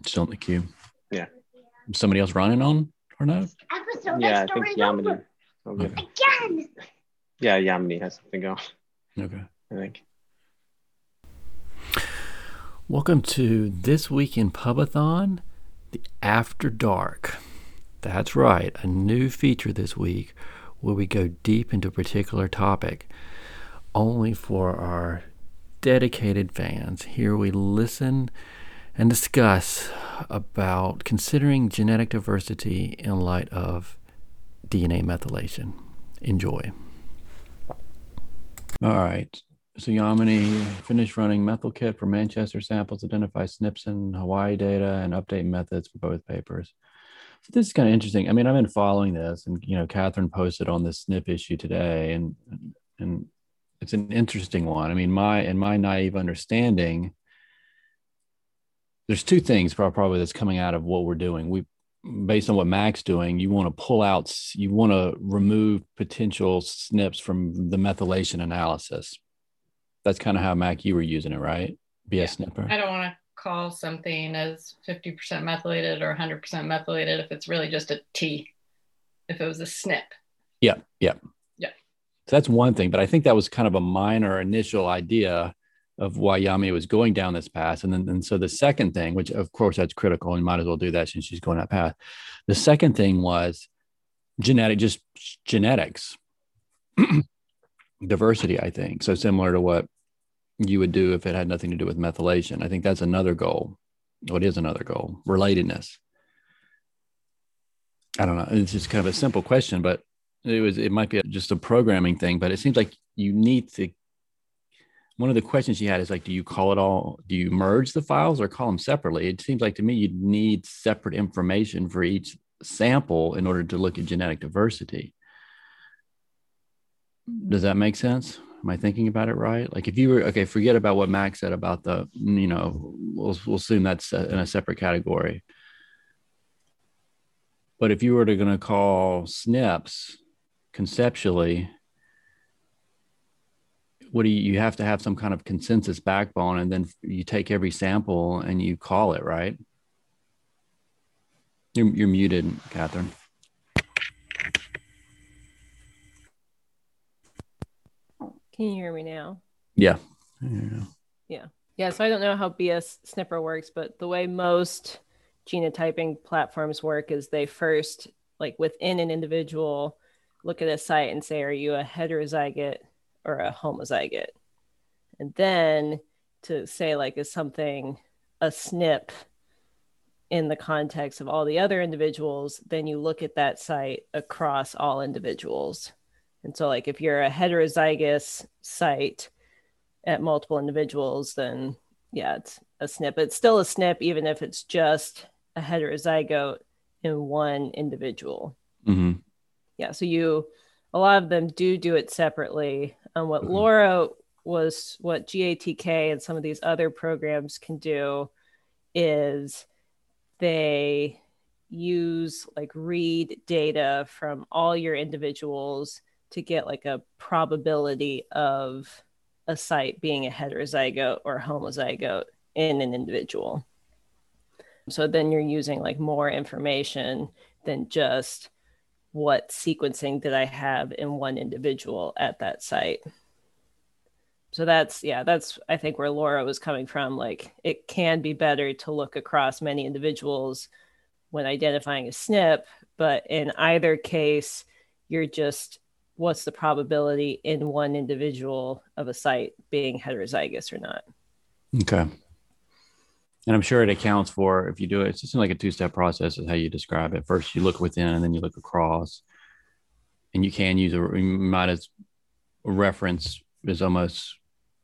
Still in the queue. Yeah. Somebody else running on or no? Yeah, I think Yamini. Okay. Again. Yeah, Yamini has something going. Okay. I think. Welcome to This Week in Pubathon, the After Dark. That's right, a new feature this week where we go deep into a particular topic only for our dedicated fans. Here we listen and discuss about considering genetic diversity in light of DNA methylation. Enjoy. All right. So Yamini finished running MethylKit for Manchester samples, identify SNPs in Hawaii data, and update methods for both papers. So this is kind of interesting. I mean, I've been following this, and Catherine posted on this SNP issue today, and it's an interesting one. I mean, in my naive understanding, there's two things probably that's coming out of what we're doing. Based on what Mac's doing, you want to remove potential SNPs from the methylation analysis. That's kind of how, Mac, you were using it, right? Be a snipper. I don't want to call something as 50% methylated or 100% methylated if it's really just a T, if it was a SNP. Yeah. So that's one thing, but I think that was kind of a minor initial idea of why Yami was going down this path. And so the second thing, which of course that's critical, and you might as well do that since she's going that path. The second thing was genetics, diversity, I think. So similar to what you would do if it had nothing to do with methylation. I think that's another goal. What is another goal? Relatedness. I don't know. It's just kind of a simple question, but it might be just a programming thing, but it seems like you need to, one of the questions you had is like, do you merge the files or call them separately? It seems like to me, you'd need separate information for each sample in order to look at genetic diversity. Does that make sense? Am I thinking about it right? Like if you were, okay, forget about what Max said about the, we'll assume that's in a separate category. But if you were going to call SNPs conceptually, you have to have some kind of consensus backbone, and then you take every sample and you call it, right? You're muted, Catherine. Can you hear me now? Yeah. Yeah. So I don't know how BS Snipper works, but the way most genotyping platforms work is they first, like within an individual, look at a site and say, are you a heterozygote or a homozygote? And then to say, like, is something a SNP in the context of all the other individuals, then you look at that site across all individuals. And so, like, if you're a heterozygous site at multiple individuals, then yeah, it's a SNP. It's still a SNP, even if it's just a heterozygote in one individual. Mm-hmm. Yeah, so a lot of them do it separately. What Mm-hmm. LoRa what GATK and some of these other programs can do is they use like read data from all your individuals to get like a probability of a site being a heterozygote or homozygote in an individual. So then you're using like more information than just what sequencing did I have in one individual at that site. So that's I think where LoRa was coming from. Like, it can be better to look across many individuals when identifying a SNP, but in either case, you're just, what's the probability in one individual of a site being heterozygous or not? Okay. And I'm sure it accounts for, if you do it, it's just like a two-step process is how you describe it. First, you look within and then you look across. And you can use you might as a reference is almost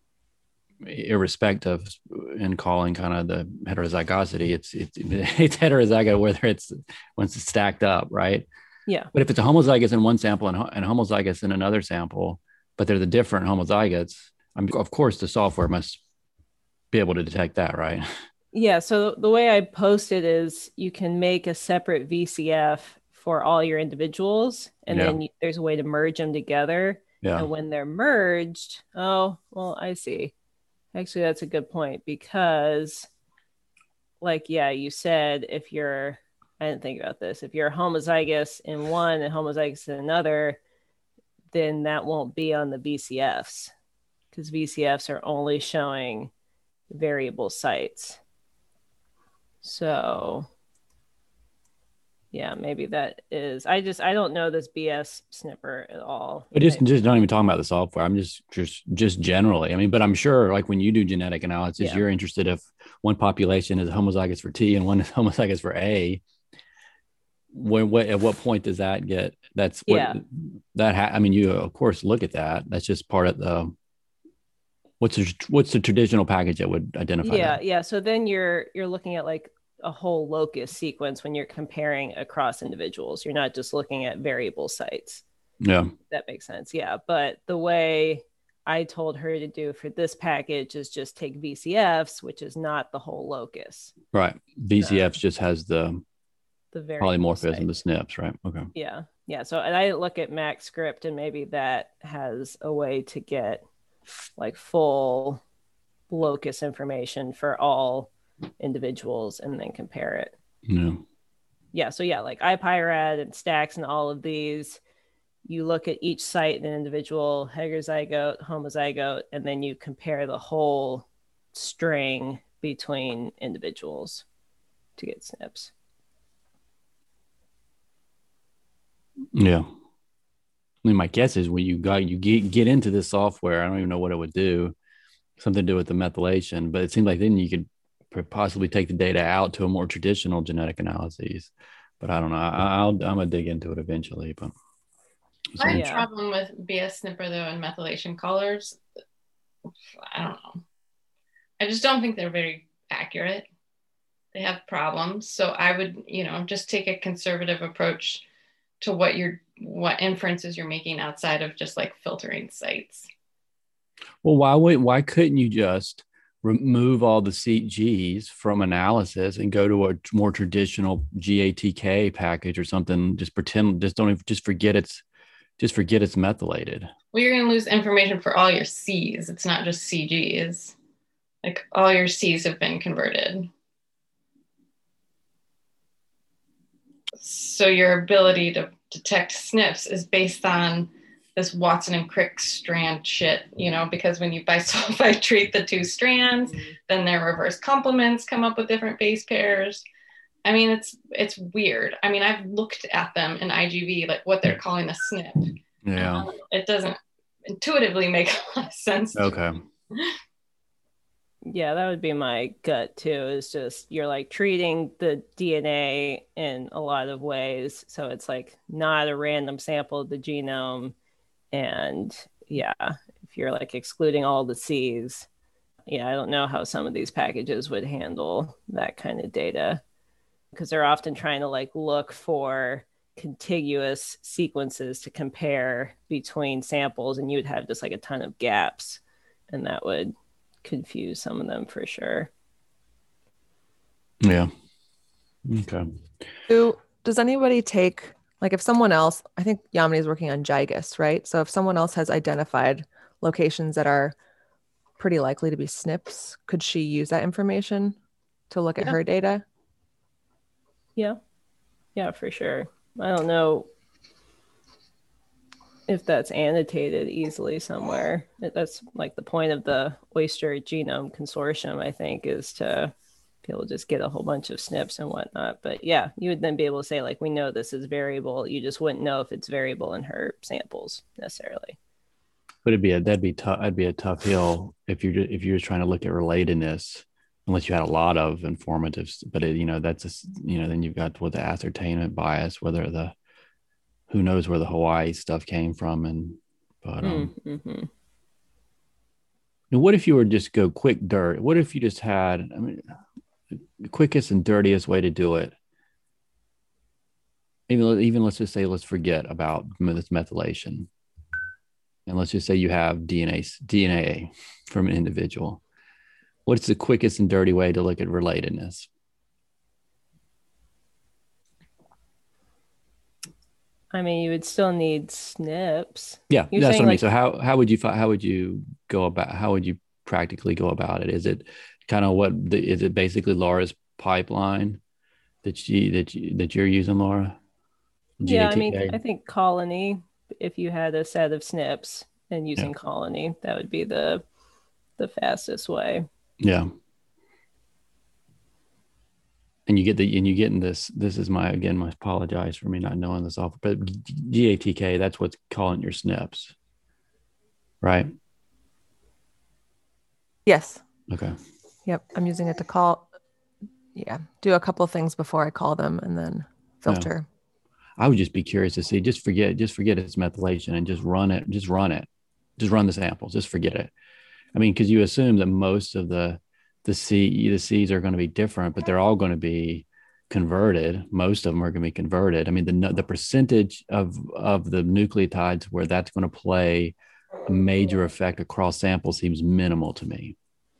irrespective in calling kind of the heterozygosity. It's heterozygote whether it's once it's stacked up, right? Yeah. But if it's a homozygous in one sample and homozygous in another sample, but they're the different homozygotes, of course the software must be able to detect that, right? Yeah. So the way I post it is you can make a separate VCF for all your individuals, and then there's a way to merge them together. Yeah. And when they're merged, oh, well, I see. Actually, that's a good point, because like, yeah, you said if you're, I didn't think about this, if you're homozygous in one and homozygous in another, then that won't be on the VCFs, because VCFs are only showing variable sites. So yeah, maybe that is, I don't know this BS snipper at all. But just not even talking about the software. I'm just generally. I mean, but I'm sure like when you do genetic analysis, you're interested if one population is homozygous for T and one is homozygous for A. At what point does that get? That's what I mean, you of course look at that. That's just part of the. What's the traditional package that would identify that? Yeah. So then you're looking at like a whole locus sequence when you're comparing across individuals. You're not just looking at variable sites. Yeah. That makes sense. Yeah. But the way I told her to do for this package is just take VCFs, which is not the whole locus. Right. VCFs just has the polymorphism, the SNPs, right? Okay. Yeah. Yeah. So and I look at Max script, and maybe that has a way to get like full locus information for all individuals and then compare it. So like iPyrad and Stacks and all of these, you look at each site in an individual, heterozygote, homozygote, and then you compare the whole string between individuals to get SNPs. Yeah. I mean, my guess is when you get into this software, I don't even know what it would do, something to do with the methylation, but it seems like then you could possibly take the data out to a more traditional genetic analysis. But I don't know. I'm gonna dig into it eventually. But my problem with BS snipper though and methylation colors, I don't know. I just don't think they're very accurate. They have problems. So I would, just take a conservative approach to what inferences you're making outside of just like filtering sites. Well, why couldn't you just remove all the CGs from analysis and go to a more traditional GATK package or something? Just forget it's methylated. Well, you're going to lose information for all your Cs. It's not just CGs. Like all your Cs have been converted. So your ability to detect SNPs is based on this Watson and Crick strand shit, because when you bisulfite treat the two strands, then their reverse complements come up with different base pairs. I mean, it's weird. I mean, I've looked at them in IGV, like what they're calling a SNP. Yeah. It doesn't intuitively make a lot of sense. Okay. Yeah, that would be my gut too, is just you're like treating the DNA in a lot of ways. So it's like not a random sample of the genome. And yeah, if you're like excluding all the Cs, I don't know how some of these packages would handle that kind of data, because they're often trying to like look for contiguous sequences to compare between samples, and you would have just like a ton of gaps, and that would confuse some of them for sure. Yeah. Okay. So does anybody take, like if someone else, I think Yamini is working on GIGUS, right? So if someone else has identified locations that are pretty likely to be SNPs, could she use that information to look at her data? Yeah, for sure. I don't know if that's annotated easily somewhere. That's like the point of the Oyster Genome Consortium, I think, is to be able to just get a whole bunch of SNPs and whatnot. But yeah, you would then be able to say, like, we know this is variable. You just wouldn't know if it's variable in her samples necessarily. But that'd be a tough hill if you're just trying to look at relatedness, unless you had a lot of informatives. But that's just, then you've got the ascertainment bias, who knows where the Hawaii stuff came from. What if you were just go quick dirt? What if you just had, the quickest and dirtiest way to do it? Even let's just say, let's forget about this methylation. And let's just say you have DNA from an individual. What's the quickest and dirty way to look at relatedness? I mean, you would still need SNPs. Yeah, that's what I mean. So how would you practically go about it? Is it kind of is it basically Laura's pipeline that you're using, Laura? Yeah, I mean, GATK? I think Colony, if you had a set of SNPs and using Colony, that would be the fastest way. Yeah. And you get in this is my apologize for me not knowing this off, but GATK, that's what's calling your SNPs, right? Yes. Okay. Yep. I'm using it to call. Yeah. Do a couple of things before I call them and then filter. I would just be curious to see, just forget it's methylation and just run it. Just run the samples, just forget it. I mean, because you assume that most of the C's are going to be different, but they're all going to be converted. Most of them are going to be converted. I mean, the percentage of the nucleotides where that's going to play a major effect across samples seems minimal to me.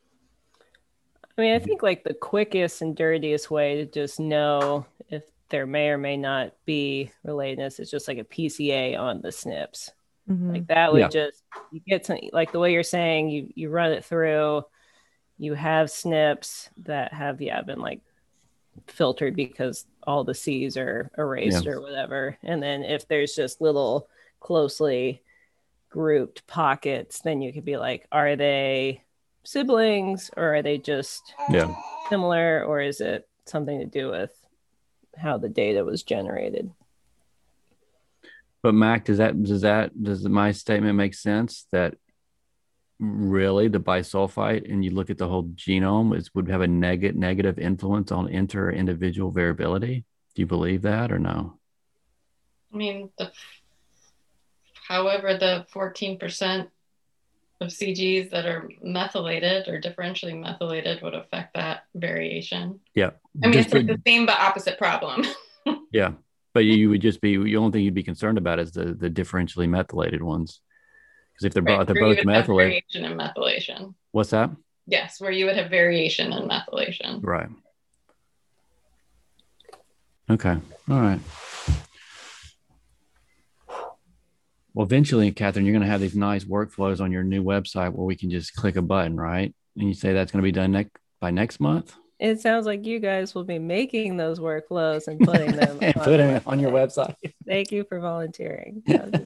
I mean, I think like the quickest and dirtiest way to just know if there may or may not be relatedness is just like a PCA on the SNPs. Mm-hmm. Like that would just, you get some, like the way you're saying, you run it through, you have SNPs that have, been like filtered because all the C's are erased or whatever. And then if there's just little closely grouped pockets, then you could be like, are they siblings or are they just similar, or is it something to do with how the data was generated? But Mac, does my statement make sense that really the bisulfite, and you look at the whole genome, would have a negative influence on inter-individual variability? Do you believe that or no? I mean, however, the 14% of CGs that are methylated or differentially methylated would affect that variation. Yeah. I mean, it's like the same but opposite problem. Yeah. But you would just be, the only thing you'd be concerned about is the differentially methylated ones. Because if they're both methylated. Variation in methylation. What's that? Yes, where you would have variation in methylation. Right. Okay. All right. Well, eventually, Catherine, you're going to have these nice workflows on your new website where we can just click a button, right? And you say that's going to be done by next month? It sounds like you guys will be making those workflows and putting them on your website. Thank you for volunteering.